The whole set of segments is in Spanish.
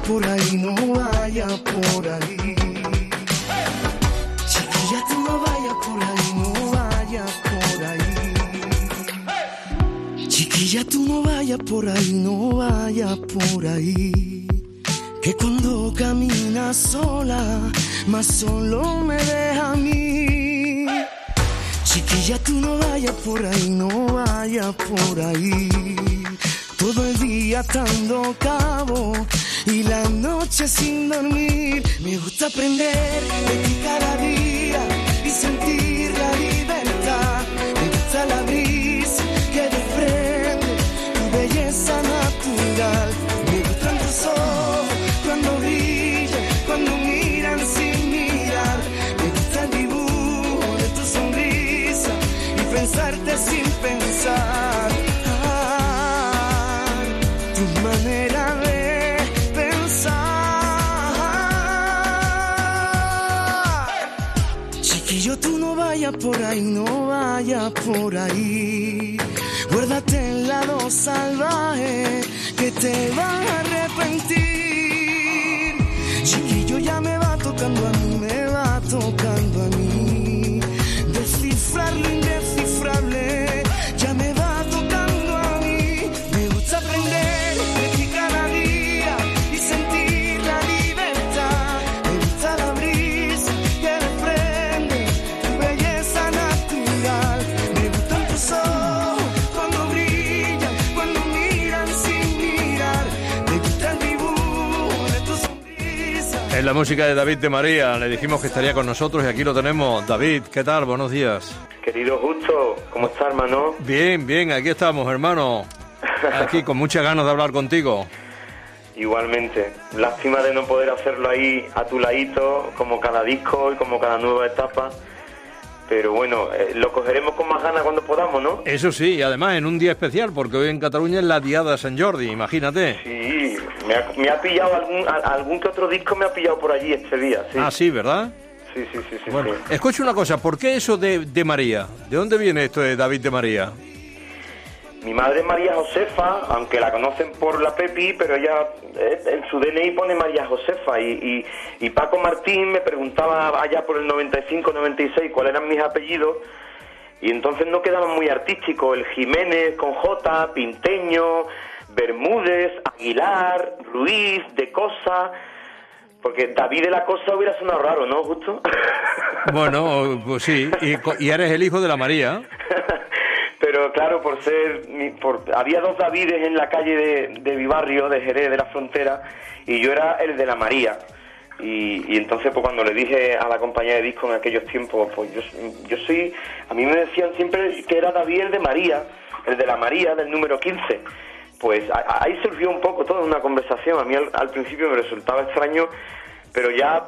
por ahí, no vaya por ahí. Chiquilla, tú no vayas por ahí, no vayas por ahí. Chiquilla, tú no vayas por ahí, no vayas por ahí. Que cuando caminas sola, más solo me deja a mí. Chiquilla, tú no vayas por ahí, no vayas por ahí. Todo el día atando cabo y la noche sin dormir. Me gusta aprender de ti cada día y sentir la libertad. Me gusta la brisa que desprende tu belleza natural. Me gustan tus ojos cuando brillan, cuando miran sin mirar. Me gusta el dibujo de tu sonrisa y pensarte sin pensar. Tu manera de pensar. Chiquillo, tú no vayas por ahí, no vayas por ahí. Guárdate el lado salvaje que te vas a arrepentir. Chiquillo, ya me va tocando a mí, me va tocando a mí. Descifrar lo indescifrable, ya me va tocando a mí. Me gusta aprender de ti cada día y sentir la libertad. Me gusta la brisa que desprende tu belleza natural. Me gustan tus ojos cuando brillan, cuando miran sin mirar. Me gusta el dibujo de tu sonrisa. Es la música de David de María. Le dijimos que estaría con nosotros y aquí lo tenemos. David, ¿qué tal? Buenos días. Querido Justo, ¿cómo estás, hermano? Bien, bien, aquí estamos, hermano. Aquí con muchas ganas de hablar contigo. Igualmente. Lástima de no poder hacerlo ahí a tu ladito, como cada disco y como cada nueva etapa. Pero bueno, lo cogeremos con más ganas cuando podamos, ¿no? Eso sí, y además en un día especial, porque hoy en Cataluña es la Diada de Sant Jordi, imagínate. Sí, me ha pillado algún que otro disco, me ha pillado por allí este día. Sí. Ah, sí, ¿verdad? Sí. Bueno, sí. escucha una cosa, ¿por qué eso de María? ¿De dónde viene esto de David de María? Mi madre es María Josefa, aunque la conocen por la Pepi, pero ella en su DNI pone María Josefa. Y Paco Martín me preguntaba allá por el 95-96 cuáles eran mis apellidos, y entonces no quedaban muy artísticos. El Jiménez con J, Pinteño, Bermúdez, Aguilar, Ruiz, de Cosa... Porque David de la Cosa hubiera sonado raro, ¿no, Justo? Bueno, pues sí, y eres el hijo de la María. Pero claro, había dos Davides en la calle de mi barrio, de Jerez, de la Frontera, y yo era el de la María. Y entonces, pues cuando le dije a la compañía de disco en aquellos tiempos, pues yo soy... A mí me decían siempre que era David el de María, el de la María, del número 15. Pues ahí surgió un poco toda una conversación. A mí al principio me resultaba extraño, pero ya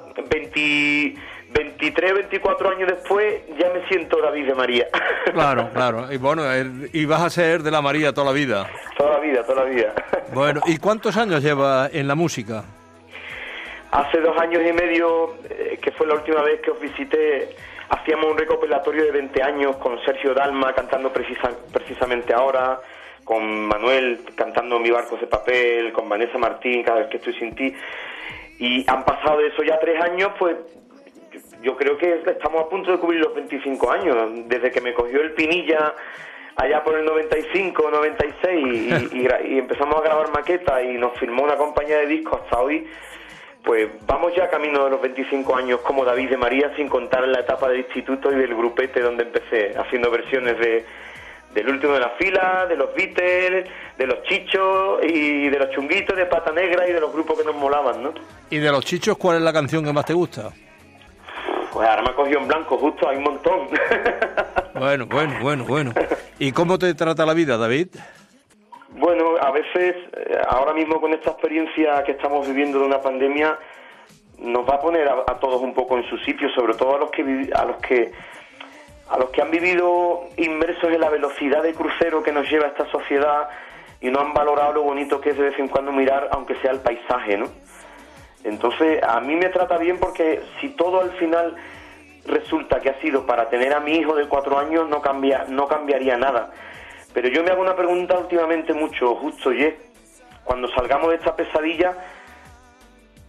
23, 24 años después ya me siento David de María. Claro. Y bueno, y vas a ser de la María toda la vida. Toda la vida. Bueno, ¿y cuántos años llevas en la música? Hace 2 años y medio, que fue la última vez que os visité, hacíamos un recopilatorio de 20 años con Sergio Dalma cantando precisamente ahora, con Manuel cantando Mi barco de papel, con Vanessa Martín, Cada vez que estoy sin ti. Y han pasado de eso ya 3 años, pues yo creo que estamos a punto de cubrir los 25 años, desde que me cogió el Pinilla allá por el 95, 96 y empezamos a grabar maquetas y nos firmó una compañía de discos hasta hoy. Pues vamos ya camino de los 25 años como David de María, sin contar en la etapa del instituto y del grupete donde empecé, haciendo versiones del último de la fila, de los Beatles, de los Chichos y de los Chunguitos, de Pata Negra y de los grupos que nos molaban, ¿no? ¿Y de los Chichos cuál es la canción que más te gusta? Pues ahora me ha cogido en blanco, Justo, hay un montón. Bueno. ¿Y cómo te trata la vida, David? Bueno, a veces, ahora mismo con esta experiencia que estamos viviendo de una pandemia, nos va a poner a todos un poco en su sitio, sobre todo a los que han vivido inmersos en la velocidad de crucero que nos lleva esta sociedad y no han valorado lo bonito que es de vez en cuando mirar, aunque sea el paisaje, ¿no? Entonces, a mí me trata bien porque si todo al final resulta que ha sido para tener a mi hijo de 4 años, no cambiaría nada. Pero yo me hago una pregunta últimamente mucho, Justo, y es, cuando salgamos de esta pesadilla,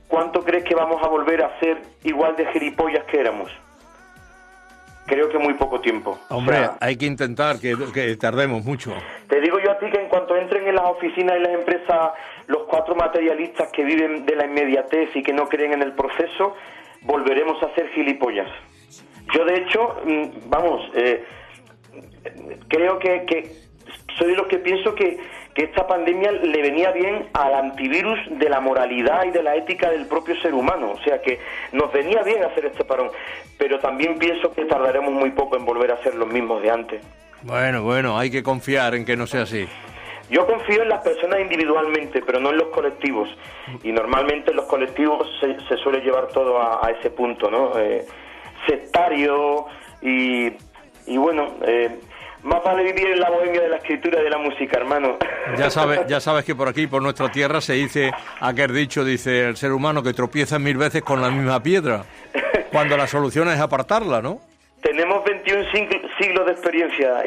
¿cuánto crees que vamos a volver a ser igual de gilipollas que éramos? Creo que muy poco tiempo. Hombre, o sea, hay que intentar que tardemos mucho. Te digo yo a ti que en cuanto entren en las oficinas y las empresas los 4 materialistas que viven de la inmediatez y que no creen en el proceso, volveremos a ser gilipollas. Yo, de hecho, creo que soy de los que pienso que esta pandemia le venía bien al antivirus de la moralidad y de la ética del propio ser humano. O sea, que nos venía bien hacer este parón. Pero también pienso que tardaremos muy poco en volver a ser los mismos de antes. Bueno, hay que confiar en que no sea así. Yo confío en las personas individualmente, pero no en los colectivos. Y normalmente en los colectivos se suele llevar todo a ese punto, ¿no? Sectario y bueno... más vale vivir en la bohemia de la escritura y de la música, hermano. Ya sabes que por aquí, por nuestra tierra, se dice, aquel dicho, dice, el ser humano que tropieza 1000 veces con la misma piedra, cuando la solución es apartarla, ¿no? Tenemos 21 siglos de experiencia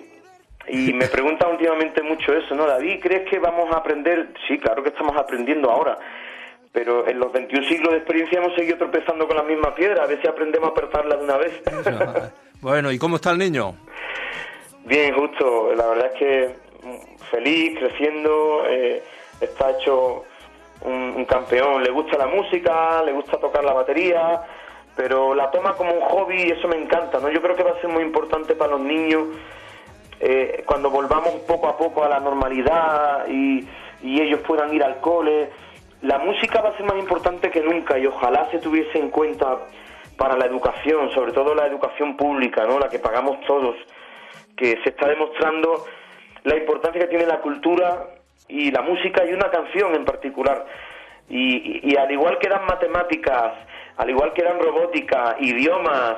y me preguntan últimamente mucho eso, ¿no? David, ¿crees que vamos a aprender? Sí, claro que estamos aprendiendo ahora, pero en los 21 siglos de experiencia hemos seguido tropezando con la misma piedra, a ver si aprendemos a apartarla de una vez. Bueno, ¿y cómo está el niño? Bien, justo, la verdad es que feliz, creciendo, está hecho un campeón, le gusta la música, le gusta tocar la batería, pero la toma como un hobby y eso me encanta, ¿no? Yo creo que va a ser muy importante para los niños cuando volvamos poco a poco a la normalidad y ellos puedan ir al cole. La música va a ser más importante que nunca y ojalá se tuviese en cuenta para la educación, sobre todo la educación pública, ¿no? La que pagamos todos, que se está demostrando la importancia que tiene la cultura y la música y una canción en particular. Y al igual que eran matemáticas, al igual que eran robótica, idiomas,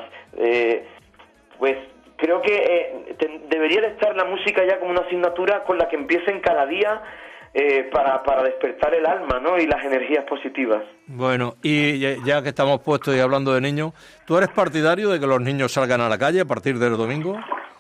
pues creo que debería de estar la música ya como una asignatura con la que empiecen cada día para despertar el alma, ¿no? Y las energías positivas. Bueno, y ya que estamos puestos y hablando de niños, ¿tú eres partidario de que los niños salgan a la calle a partir del domingo?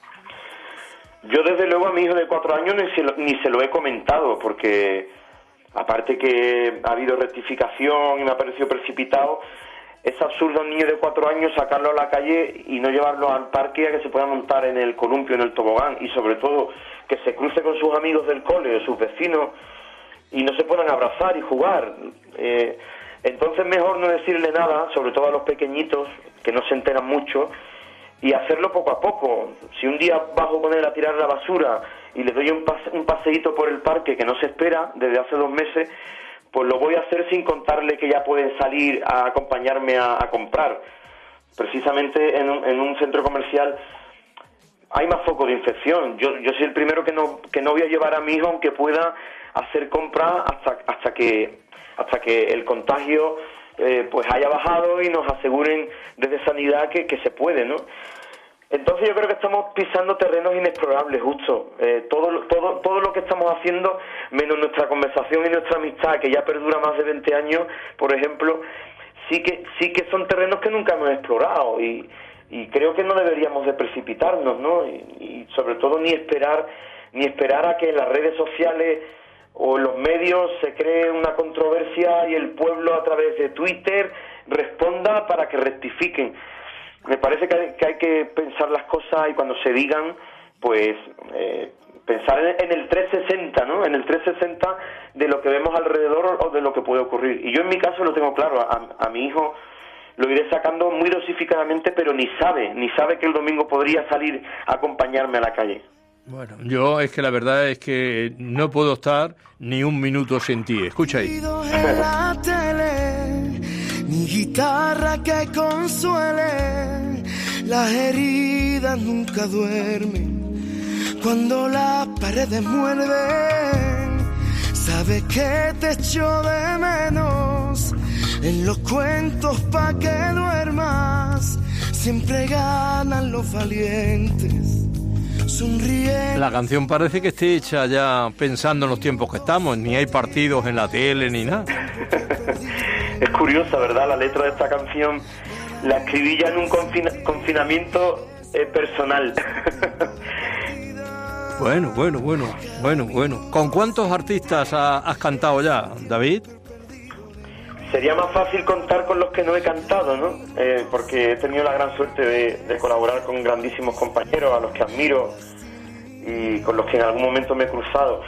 Yo desde luego a mi hijo de 4 años ni se lo he comentado, porque aparte que ha habido rectificación y me ha parecido precipitado, es absurdo a un niño de 4 años sacarlo a la calle y no llevarlo al parque a que se pueda montar en el columpio, en el tobogán, y sobre todo que se cruce con sus amigos del cole, de sus vecinos, y no se puedan abrazar y jugar. Entonces mejor no decirle nada, sobre todo a los pequeñitos, que no se enteran mucho, y hacerlo poco a poco. Si un día bajo con él a tirar la basura y le doy un paseíto por el parque que no se espera desde hace 2 meses, pues lo voy a hacer sin contarle que ya pueden salir a acompañarme a comprar. Precisamente en un centro comercial hay más foco de infección. Yo soy el primero que no voy a llevar a mi hijo aunque pueda hacer compras hasta que el contagio pues haya bajado y nos aseguren desde sanidad que se puede, ¿no? Entonces yo creo que estamos pisando terrenos inexplorables, justo. Todo lo que estamos haciendo, menos nuestra conversación y nuestra amistad, que ya perdura más de 20 años, por ejemplo, sí que son terrenos que nunca hemos explorado y creo que no deberíamos de precipitarnos, ¿no? Y sobre todo ni esperar a que en las redes sociales o en los medios se cree una controversia y el pueblo a través de Twitter responda para que rectifiquen. Me parece que hay que pensar las cosas y cuando se digan, pues pensar en el 360, ¿no? En el 360 de lo que vemos alrededor o de lo que puede ocurrir. Y yo en mi caso lo tengo claro, a mi hijo lo iré sacando muy dosificadamente, pero ni sabe que el domingo podría salir a acompañarme a la calle. Bueno, yo es que la verdad es que no puedo estar ni un minuto sin ti. Escucha ahí. Mi guitarra que consuele, las heridas nunca duermen. Cuando las paredes muerden, sabes que te echo de menos. En los cuentos pa' que duermas, siempre ganan los valientes. La canción parece que esté hecha ya pensando en los tiempos que estamos, ni hay partidos en la tele ni nada. Es curiosa, ¿verdad? La letra de esta canción la escribí ya en un confinamiento personal. Bueno. ¿Con cuántos artistas has cantado ya, David? sería más fácil contar con los que no he cantado, ¿no? Porque he tenido la gran suerte de colaborar con grandísimos compañeros a los que admiro y con los que en algún momento me he cruzado.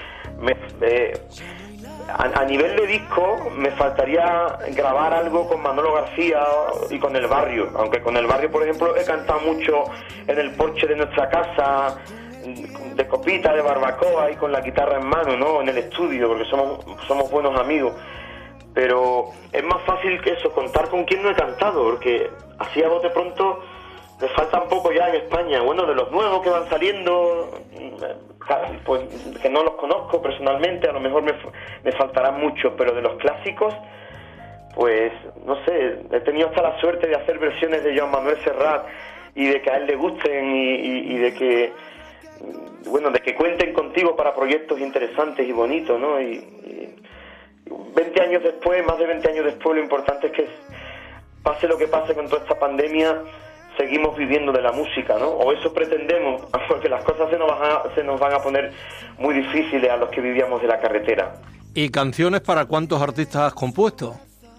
A nivel de disco me faltaría grabar algo con Manolo García y con El Barrio, aunque con El Barrio, por ejemplo, he cantado mucho en el porche de nuestra casa, de copita, de barbacoa y con la guitarra en mano, ¿no? En el estudio, porque somos buenos amigos. Pero es más fácil que eso, contar con quien no he cantado, porque así a bote pronto me falta un poco ya en España. Bueno, de los nuevos que van saliendo, pues que no los conozco personalmente, a lo mejor me faltarán muchos, pero de los clásicos, pues no sé, he tenido hasta la suerte de hacer versiones de Joan Manuel Serrat y de que a él le gusten y de que, bueno, de que cuenten contigo para proyectos interesantes y bonitos, ¿no? Y 20 años después, más de 20 años después, lo importante es que pase lo que pase con toda esta pandemia, seguimos viviendo de la música, ¿no? O eso pretendemos, porque las cosas se nos van a poner muy difíciles a los que vivíamos de la carretera. ¿Y canciones para cuántos artistas has compuesto?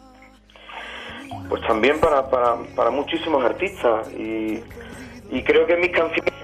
Pues también para muchísimos artistas, y creo que mis canciones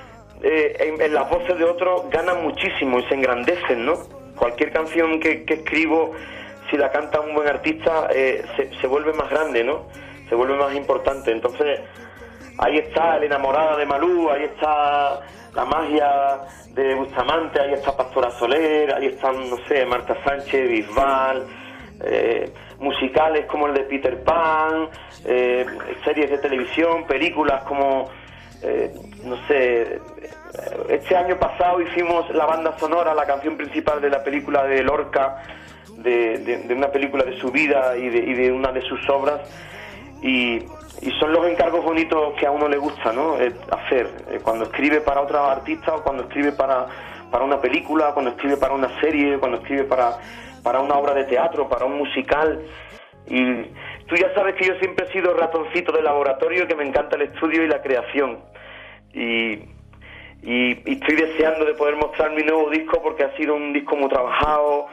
en las voces de otros ganan muchísimo y se engrandecen, ¿no? Cualquier canción que escribo, si la canta un buen artista, se vuelve más grande, ¿no? Se vuelve más importante. Entonces, ahí está El Enamorada de Malú, ahí está La Magia de Bustamante, ahí está Pastora Soler, ahí están, no sé, Marta Sánchez, Bisbal, musicales como el de Peter Pan, series de televisión, películas como, no sé, este año pasado hicimos la banda sonora, la canción principal de la película de Lorca, de una película de su vida y de una de sus obras, y son los encargos bonitos que a uno le gusta, ¿no? Hacer, cuando escribe para otro artista, o cuando escribe para una película, cuando escribe para una serie, cuando escribe para una obra de teatro, para un musical. Y tú ya sabes que yo siempre he sido ratoncito de laboratorio, que me encanta el estudio y la creación, y estoy deseando de poder mostrar mi nuevo disco, porque ha sido un disco muy trabajado,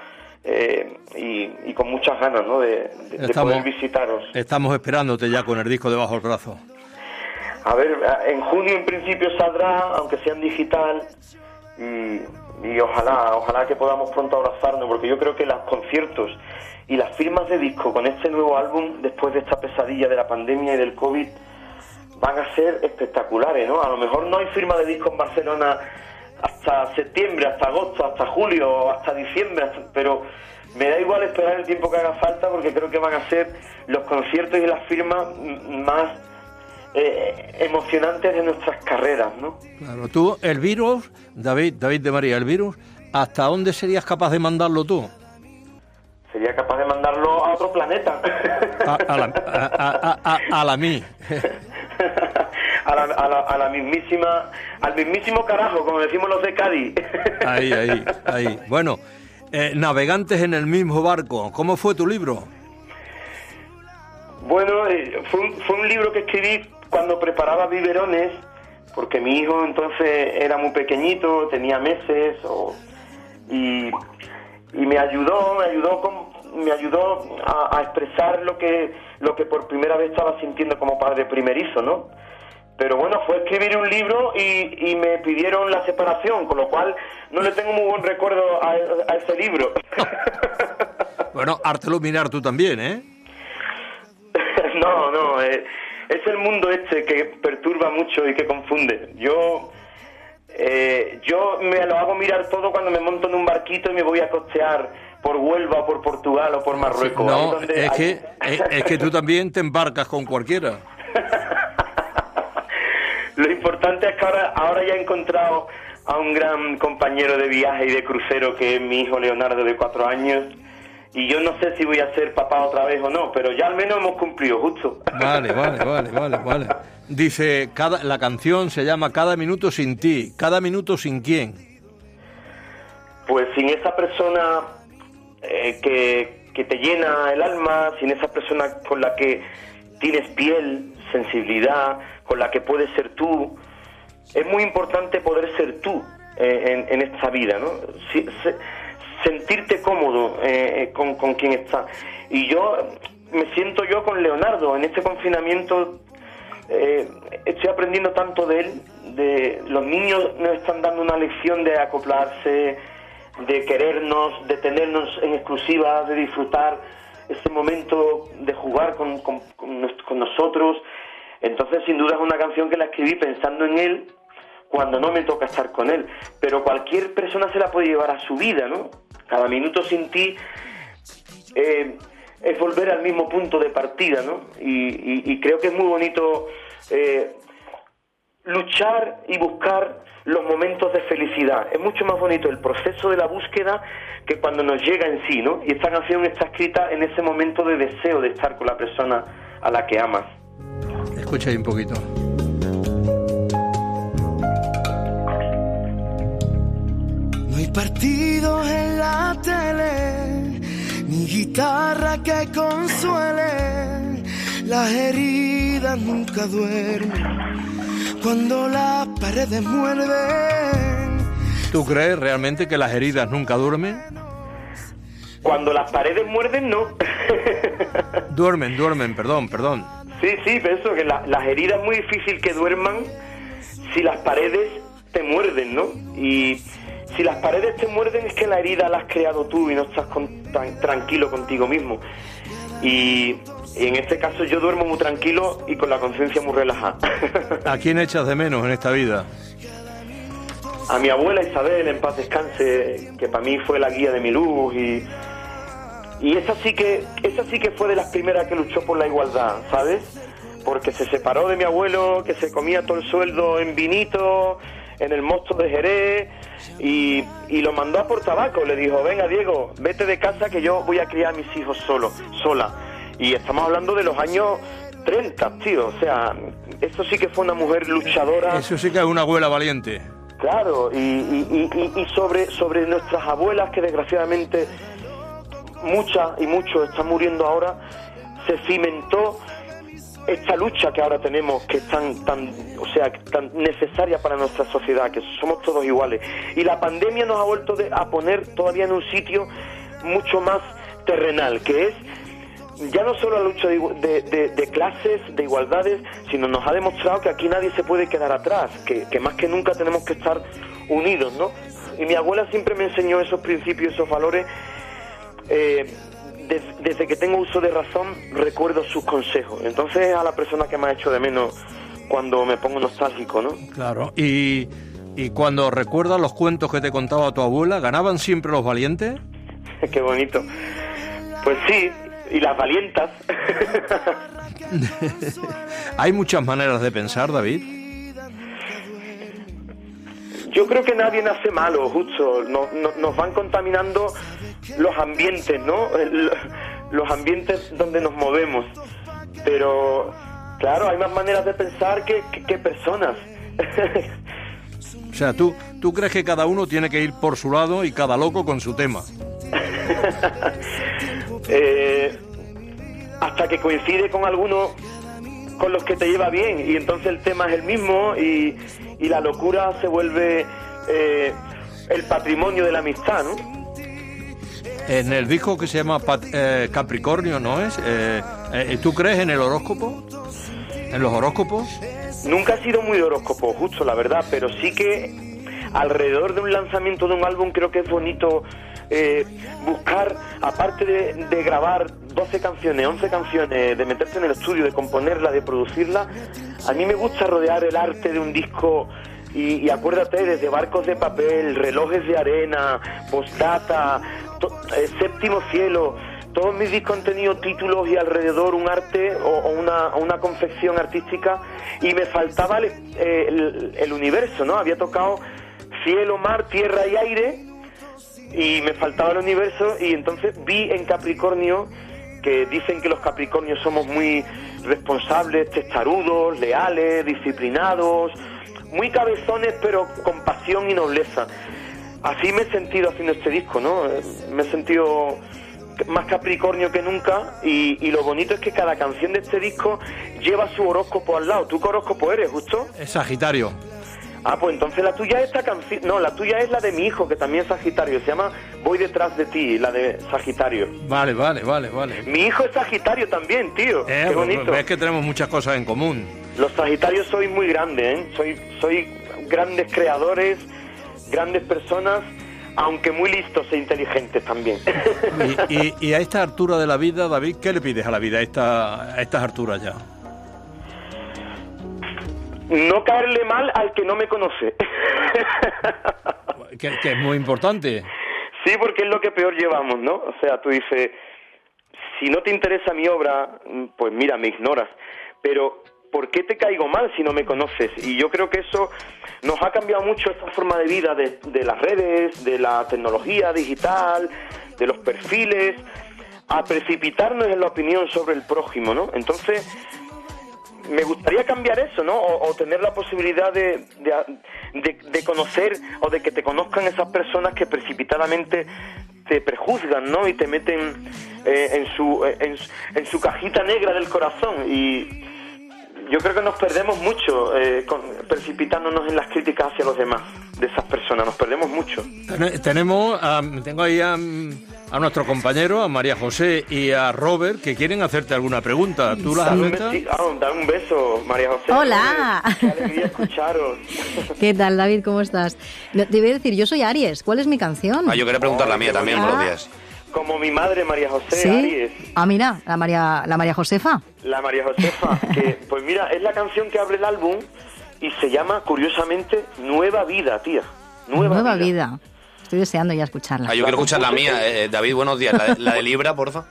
y con muchas ganas, ¿no? de poder visitaros. Estamos esperándote ya con el disco debajo del brazo. A ver, en junio en principio saldrá, aunque sea en digital, y ojalá que podamos pronto abrazarnos, porque yo creo que los conciertos y las firmas de disco con este nuevo álbum, después de esta pesadilla de la pandemia y del COVID, van a ser espectaculares, ¿no? A lo mejor no hay firma de disco en Barcelona hasta septiembre, hasta agosto, hasta julio, hasta diciembre, pero me da igual esperar el tiempo que haga falta, porque creo que van a ser los conciertos y las firmas más emocionantes de nuestras carreras, ¿no? Claro, tú, el virus, David de María, el virus, ¿hasta dónde serías capaz de mandarlo tú? Sería capaz de mandarlo a otro planeta. A la mí. Al mismísimo carajo, como decimos los de Cádiz. Ahí. Bueno, Navegantes en el mismo barco, ¿cómo fue tu libro? Bueno, fue un libro que escribí cuando preparaba biberones, porque mi hijo entonces era muy pequeñito, tenía meses, y me ayudó a expresar lo que por primera vez estaba sintiendo como padre primerizo, ¿no? Pero bueno, fue escribir un libro y me pidieron la separación, con lo cual no le tengo muy buen recuerdo a ese libro. Bueno, hártelo mirar tú también, ¿eh? No, es el mundo este que perturba mucho y que confunde. Yo me lo hago mirar todo cuando me monto en un barquito y me voy a costear por Huelva, o por Portugal, o por Marruecos. No, es que tú también te embarcas con cualquiera. Lo importante es que ahora ya he encontrado a un gran compañero de viaje y de crucero, que es mi hijo Leonardo, de 4 años, y yo no sé si voy a ser papá otra vez o no, pero ya al menos hemos cumplido, justo. Vale. Dice, la canción se llama Cada minuto sin ti. ¿Cada minuto sin quién? Pues sin esa persona que te llena el alma, sin esa persona con la que tienes piel, sensibilidad, con la que puedes ser tú. Es muy importante poder ser tú en esta vida, ¿no? Sentirte cómodo con quien está. Y yo me siento yo con Leonardo. En este confinamiento estoy aprendiendo tanto de él. Los niños nos están dando una lección de acoplarse, de querernos, de tenernos en exclusiva, de disfrutar ese momento de jugar con nosotros. Entonces, sin duda es una canción que la escribí pensando en él cuando no me toca estar con él. Pero cualquier persona se la puede llevar a su vida, ¿no? Cada minuto sin ti es volver al mismo punto de partida, ¿no? Y creo que es muy bonito luchar y buscar los momentos de felicidad. Es mucho más bonito el proceso de la búsqueda que cuando nos llega en sí, ¿no? Y esta canción está escrita en ese momento de deseo de estar con la persona a la que amas. Escucha ahí un poquito. No hay partidos en la tele, ni guitarra que consuele, las heridas nunca duermen cuando las paredes muerden. ¿Tú crees realmente que las heridas nunca duermen? Cuando las paredes muerden, no. Duermen, perdón. Sí, pienso que las heridas es muy difícil que duerman si las paredes te muerden, ¿no? Y si las paredes te muerden es que la herida la has creado tú y no estás tranquilo contigo mismo. Y en este caso yo duermo muy tranquilo y con la conciencia muy relajada. ¿A quién echas de menos en esta vida? A mi abuela Isabel, en paz descanse, que para mí fue la guía de mi luz, y esa sí que fue de las primeras que luchó por la igualdad, ¿sabes? Porque se separó de mi abuelo, que se comía todo el sueldo en vinito, en el mosto de Jerez, y lo mandó a por tabaco. Le dijo: venga, Diego, vete de casa que yo voy a criar a mis hijos sola. Y estamos hablando de los años 30, tío. O sea, eso sí que fue una mujer luchadora. Eso sí que es una abuela valiente. Claro, y sobre nuestras abuelas, que desgraciadamente muchas y muchos están muriendo ahora, se cimentó esta lucha que ahora tenemos, que es tan necesaria para nuestra sociedad, que somos todos iguales. Y la pandemia nos ha vuelto a poner todavía en un sitio mucho más terrenal, que es ya no solo la lucha de clases, de igualdades, sino nos ha demostrado que aquí nadie se puede quedar atrás, que más que nunca tenemos que estar unidos, ¿no? Y mi abuela siempre me enseñó esos principios, esos valores. Desde que tengo uso de razón recuerdo sus consejos. Entonces a la persona que me ha hecho de menos cuando me pongo nostálgico, ¿no? Claro. Y cuando recuerdas los cuentos que te contaba tu abuela, ¿ganaban siempre los valientes? Qué bonito. Pues sí, y las valientas. Hay muchas maneras de pensar, David. Yo creo que nadie nace malo, justo. Nos van contaminando los ambientes, ¿no? Los ambientes donde nos movemos. Pero, claro, hay más maneras de pensar que personas. O sea, ¿tú crees que cada uno tiene que ir por su lado y cada loco con su tema? Hasta que coincide con alguno con los que te lleva bien, y entonces el tema es el mismo, y la locura se vuelve el patrimonio de la amistad, ¿no? En el disco que se llama Capricornio, ¿no es? ¿Tú crees en el horóscopo? ¿En los horóscopos? Nunca he sido muy de horóscopo, justo, la verdad, pero sí que alrededor de un lanzamiento de un álbum creo que es bonito buscar, aparte de grabar 12 canciones, 11 canciones, de meterse en el estudio, de componerla, de producirla. A mí me gusta rodear el arte de un disco y acuérdate, desde Barcos de Papel, Relojes de Arena, Postdata, Séptimo Cielo. Todos mis discos han tenido títulos y alrededor un arte o una confección artística, y me faltaba el universo, ¿no? Había tocado cielo, mar, tierra y aire, y me faltaba el universo, y entonces vi en Capricornio, que dicen que los Capricornios somos muy responsables, testarudos, leales, disciplinados, muy cabezones, pero con pasión y nobleza. Así me he sentido haciendo este disco, ¿no? Me he sentido más Capricornio que nunca, y lo bonito es que cada canción de este disco lleva su horóscopo al lado. ¿Tú qué horóscopo eres, justo? Es Sagitario. Ah, pues entonces la tuya es esta canción. No, la tuya es la de mi hijo, que también es Sagitario. Se llama Voy detrás de ti, la de Sagitario. Vale. Mi hijo es Sagitario también, tío. Qué bonito. Ves que tenemos muchas cosas en común. Los Sagitarios sois muy grandes, ¿eh? Soy grandes creadores, grandes personas, aunque muy listos e inteligentes también. Y a esta altura de la vida, David, ¿qué le pides a la vida a estas alturas ya? No caerle mal al que no me conoce. Que es muy importante. Sí, porque es lo que peor llevamos, ¿no? O sea, tú dices, si no te interesa mi obra, pues mira, me ignoras. Pero, ¿por qué te caigo mal si no me conoces? Y yo creo que eso nos ha cambiado mucho esta forma de vida de las redes, de la tecnología digital, de los perfiles, a precipitarnos en la opinión sobre el prójimo, ¿no? Entonces, me gustaría cambiar eso, ¿no? O tener la posibilidad de conocer o de que te conozcan esas personas que precipitadamente te prejuzgan, ¿no? Y te meten en su cajita negra del corazón. Y yo creo que nos perdemos mucho precipitándonos en las críticas hacia los demás de esas personas. Nos perdemos mucho. Tengo ahí a nuestro compañero, a María José y a Robert, que quieren hacerte alguna pregunta. ¿Tú las aceptas? Dar un beso, María José. Hola. Qué alegría escucharos. ¿Qué tal, David? ¿Cómo estás? Te voy a decir, yo soy Aries. ¿Cuál es mi canción? Yo quería preguntar la mía también, buenos días. Como mi madre, María José, ¿Sí? Aries. Mira, la María Josefa. La María Josefa, que pues mira, es la canción que abre el álbum y se llama, curiosamente, Nueva Vida, tía. Nueva vida. Estoy deseando ya escucharla. Yo quiero escuchar la mía. David, buenos días. La de Libra, porfa.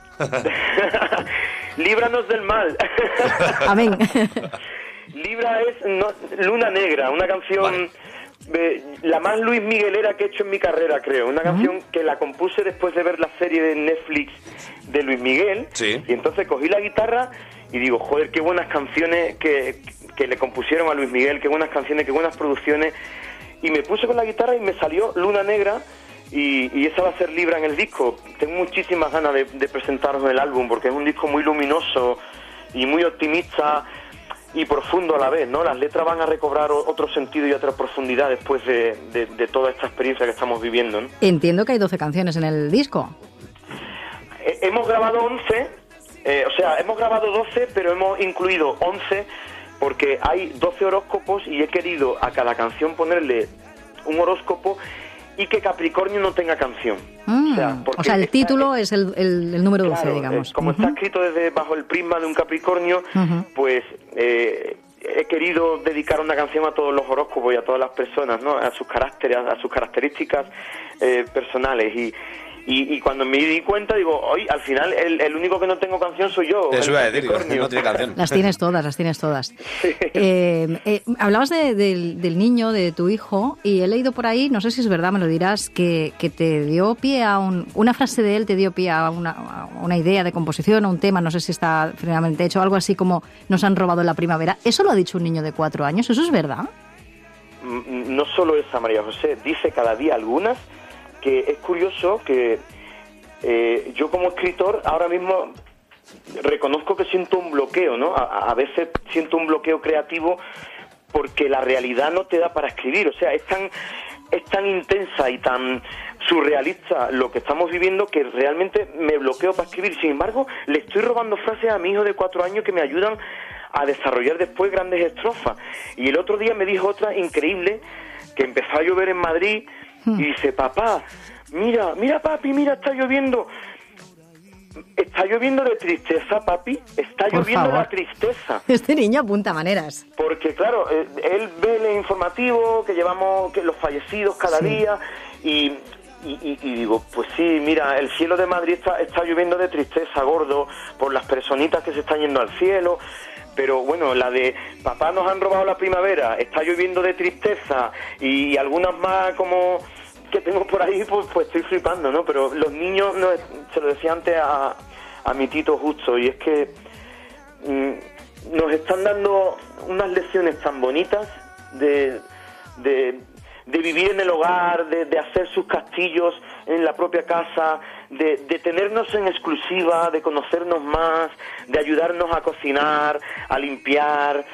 Líbranos del mal. Amén. Libra es Luna Negra, una canción la más Luis Miguelera que he hecho en mi carrera, creo. Una canción que la compuse después de ver la serie de Netflix de Luis Miguel. Sí. Y entonces cogí la guitarra y digo, joder, qué buenas canciones que le compusieron a Luis Miguel, qué buenas canciones, qué buenas producciones. Y me puse con la guitarra y me salió Luna Negra y esa va a ser Libra en el disco. Tengo muchísimas ganas de presentaros el álbum porque es un disco muy luminoso y muy optimista y profundo a la vez, ¿no? Las letras van a recobrar otro sentido y otra profundidad después de toda esta experiencia que estamos viviendo, ¿no? Entiendo que hay 12 canciones en el disco. Hemos grabado 11, hemos grabado 12, pero hemos incluido 11 porque hay 12 horóscopos y he querido a cada canción ponerle un horóscopo y que Capricornio no tenga canción. O sea, el título es el número 12, claro, digamos. Como está escrito bajo el prisma de un Capricornio, pues he querido dedicar una canción a todos los horóscopos y a todas las personas, ¿no? A sus características personales. Y cuando me di cuenta, digo, hoy al final el único que no tengo canción soy yo. Eso iba a decir, no tiene canción. Las tienes todas. Sí. Hablabas del niño, de tu hijo, y he leído por ahí, no sé si es verdad, me lo dirás, que te dio pie a una frase de él, te dio pie a una idea de composición, a un tema, no sé si está finalmente hecho, algo así como nos han robado la primavera. ¿Eso lo ha dicho un niño de 4 años? ¿Eso es verdad? No solo esa, María José, dice cada día algunas, que es curioso que yo como escritor ahora mismo reconozco que siento un bloqueo, ¿no? A veces siento un bloqueo creativo porque la realidad no te da para escribir, o sea, es tan intensa y tan surrealista lo que estamos viviendo que realmente me bloqueo para escribir. Sin embargo, le estoy robando frases a mi hijo de 4 años que me ayudan a desarrollar después grandes estrofas. Y el otro día me dijo otra increíble, que empezó a llover en Madrid. Y dice, papá, mira papi, está lloviendo. Está lloviendo de tristeza, papi. Está lloviendo la tristeza. Este niño apunta maneras. Porque claro, él ve el informativo que llevamos, que los fallecidos cada día y digo, pues sí, mira, el cielo de Madrid está lloviendo de tristeza, gordo, por las personitas que se están yendo al cielo. Pero bueno, la de papá nos han robado la primavera, está lloviendo de tristeza y algunas más como que tengo por ahí, pues estoy flipando, ¿no? Pero los niños, se lo decía antes a mi tito justo, y es que nos están dando unas lecciones tan bonitas de vivir en el hogar, de hacer sus castillos en la propia casa, de tenernos en exclusiva, de conocernos más, de ayudarnos a cocinar, a limpiar,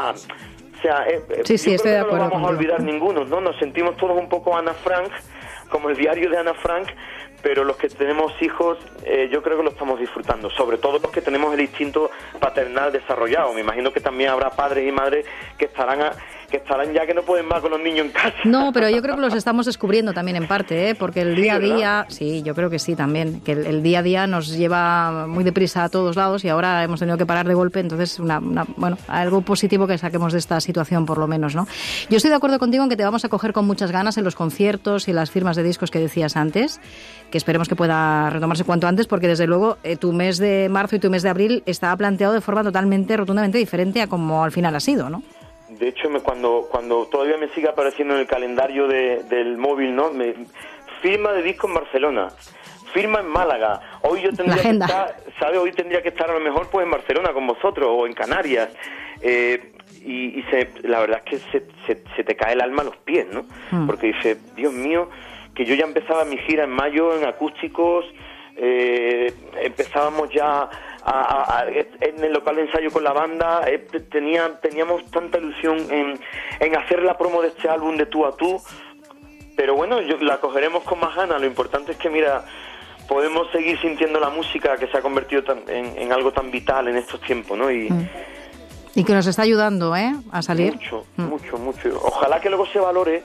sí, estoy de acuerdo. No vamos a olvidar ninguno, ¿no? Nos sentimos todos un poco Ana Frank como el diario de Ana Frank, pero los que tenemos hijos yo creo que lo estamos disfrutando, sobre todo los que tenemos el instinto paternal desarrollado. Me imagino que también habrá padres y madres que estarán ya que no pueden más con los niños en casa. No, pero yo creo que los estamos descubriendo también en parte, porque el día a día, sí, yo creo que sí también, que el día a día nos lleva muy deprisa a todos lados y ahora hemos tenido que parar de golpe, entonces bueno, algo positivo que saquemos de esta situación por lo menos, ¿no? Yo estoy de acuerdo contigo en que te vamos a coger con muchas ganas en los conciertos y las firmas de discos que decías antes, que esperemos que pueda retomarse cuanto antes, porque desde luego tu mes de marzo y tu mes de abril estaba planteado de forma rotundamente diferente a como al final ha sido, ¿no? De hecho, cuando todavía me sigue apareciendo en el calendario del móvil, ¿no? Firma de disco en Barcelona, firma en Málaga. Hoy yo tendría que estar, ¿sabes? Hoy tendría que estar a lo mejor pues en Barcelona con vosotros o en Canarias. La verdad es que se te cae el alma a los pies, ¿no? Porque dices, Dios mío, que yo ya empezaba mi gira en mayo en acústicos, empezábamos ya en el local de ensayo con la banda, teníamos tanta ilusión en hacer la promo de este álbum de tú a tú, pero bueno, la cogeremos con más ganas. Lo importante es que, mira, podemos seguir sintiendo la música que se ha convertido en algo tan vital en estos tiempos, ¿no? Y que nos está ayudando, a salir. Mucho. Ojalá que luego se valore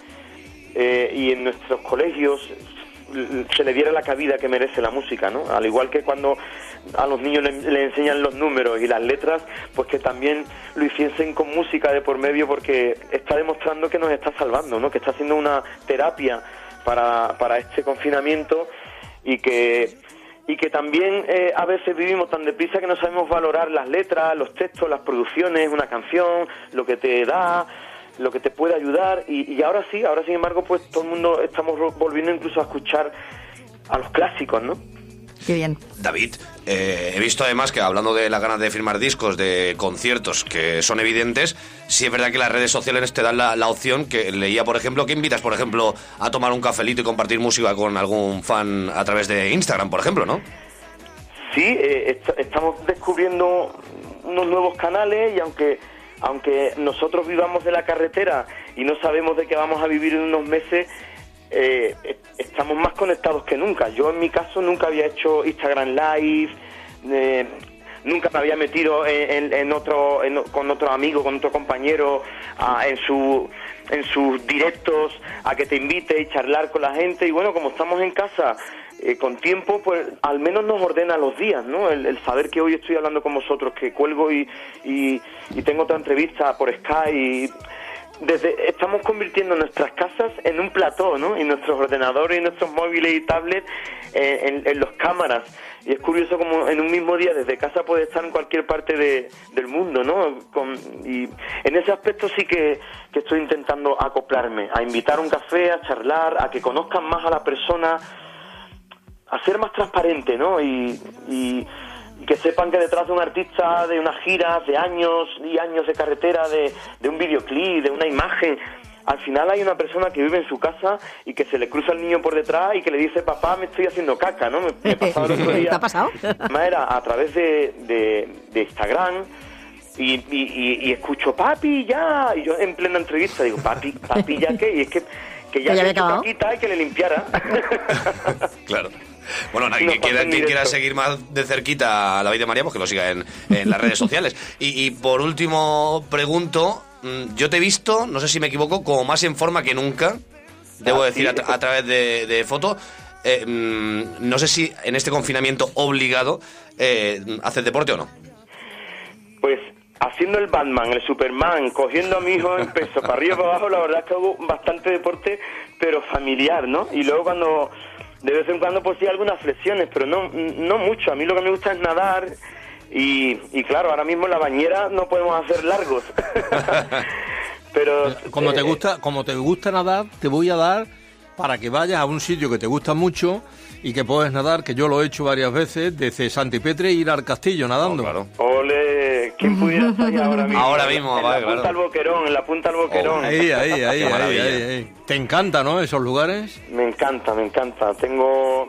y en nuestros colegios se le diera la cabida que merece la música, ¿no? Al igual que cuando a los niños le enseñan los números y las letras, pues que también lo hiciesen con música de por medio, porque está demostrando que nos está salvando, ¿no? Que está haciendo una terapia para este confinamiento y que también a veces vivimos tan deprisa que no sabemos valorar las letras, los textos, las producciones, una canción, lo que te da, lo que te puede ayudar, y ahora sin embargo, pues todo el mundo estamos volviendo incluso a escuchar a los clásicos, ¿no? Qué bien. David, he visto además que hablando de las ganas de firmar discos, de conciertos que son evidentes, sí es verdad que las redes sociales te dan la opción, que leía, por ejemplo, que invitas, por ejemplo, a tomar un cafelito y compartir música con algún fan a través de Instagram, por ejemplo, ¿no? Sí, estamos descubriendo unos nuevos canales, y aunque nosotros vivamos de la carretera y no sabemos de qué vamos a vivir en unos meses, estamos más conectados que nunca. Yo en mi caso nunca había hecho Instagram Live, nunca me había metido con otro amigo, con otro compañero en sus directos a que te invite y charlar con la gente. Y bueno, como estamos en casa con tiempo, pues al menos nos ordena los días, ¿no? El saber que hoy estoy hablando con vosotros, que cuelgo y tengo otra entrevista por Skype y estamos convirtiendo nuestras casas en un plató, ¿no? Y nuestros ordenadores y nuestros móviles y tablets en los cámaras. Y es curioso como en un mismo día desde casa puedes estar en cualquier parte del mundo, ¿no? Y en ese aspecto sí que estoy intentando acoplarme, a invitar a un café, a charlar, a que conozcan más a la persona, a ser más transparente, ¿no? Y que sepan que detrás de un artista, de unas giras, de años y años de carretera, de un videoclip, de una imagen, al final hay una persona que vive en su casa y que se le cruza el niño por detrás y que le dice, papá, me estoy haciendo caca, ¿no? Me pasaba el otro día. ¿Te ha pasado? Era a través de Instagram y escucho, papi, ya. Y yo en plena entrevista digo, papi, ¿ya qué? Y es que ya le he hecho caquita y que le limpiara. Claro. Bueno, quien quiera seguir más de cerquita a David de María, pues que lo siga en las redes sociales. Y por último, pregunto, yo te he visto, no sé si me equivoco, como más en forma que nunca, debo decir, a través de foto. No sé si en este confinamiento obligado haces deporte o no. Pues haciendo el Batman, el Superman, cogiendo a mi hijo en peso para arriba y para abajo, la verdad es que hago bastante deporte, pero familiar, ¿no? Y luego de vez en cuando pues sí algunas flexiones, pero no mucho. A mí lo que me gusta es nadar y claro, ahora mismo en la bañera no podemos hacer largos. Pero como te gusta nadar, te voy a dar para que vayas a un sitio que te gusta mucho y que puedes nadar, que yo lo he hecho varias veces, desde Santipetre ir al castillo nadando. Claro. Ole, ¿quién pudiera estar ahí ahora mismo? Ahora mismo, en vale, la punta claro. al Boquerón, en la punta al Boquerón. Ahí. ¿Te encanta, no, esos lugares? Me encanta. Tengo,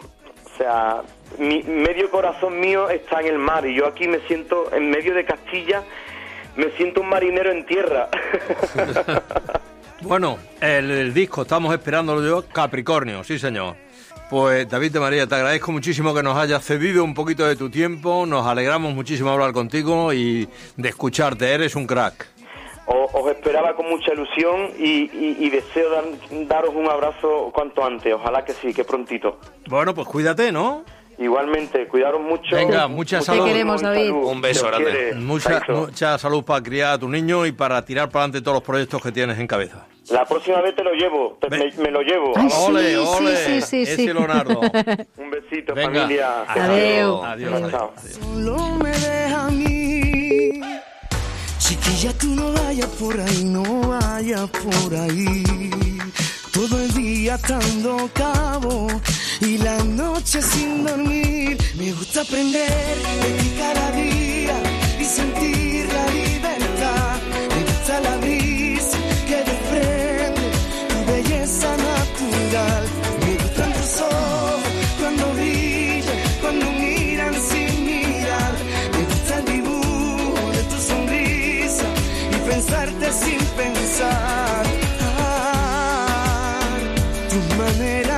medio corazón mío está en el mar y yo aquí me siento en medio de Castilla, me siento un marinero en tierra. Bueno, el disco, estamos esperándolo yo, Capricornio, sí señor. Pues David de María, te agradezco muchísimo que nos hayas cedido un poquito de tu tiempo, nos alegramos muchísimo de hablar contigo y de escucharte, eres un crack. Os esperaba con mucha ilusión y deseo daros un abrazo cuanto antes, ojalá que sí, que prontito. Bueno, pues cuídate, ¿no? Igualmente, cuidaros mucho. Venga, mucha salud. Te queremos, David. Un beso grande. Mucha salud para criar a tu niño y para tirar para adelante todos los proyectos que tienes en cabeza. La próxima vez te lo llevo, me lo llevo. Ay, ¡Ole, sí, ole! sí. Ese Leonardo. Un besito, Venga. familia. Adiós. Adiós. Chao. Solo me deja a mí. Chiquilla, tú no vayas por ahí, no vayas por ahí. Todo el día atando cabo y la noche sin dormir. Me gusta aprender de ti cada día y sentir la libertad. Me gusta la brisa que desprende tu belleza natural. Me gustan tus ojos cuando brillan, cuando miran sin mirar. Me gusta el dibujo de tu sonrisa y pensarte sin pensar. Tu manera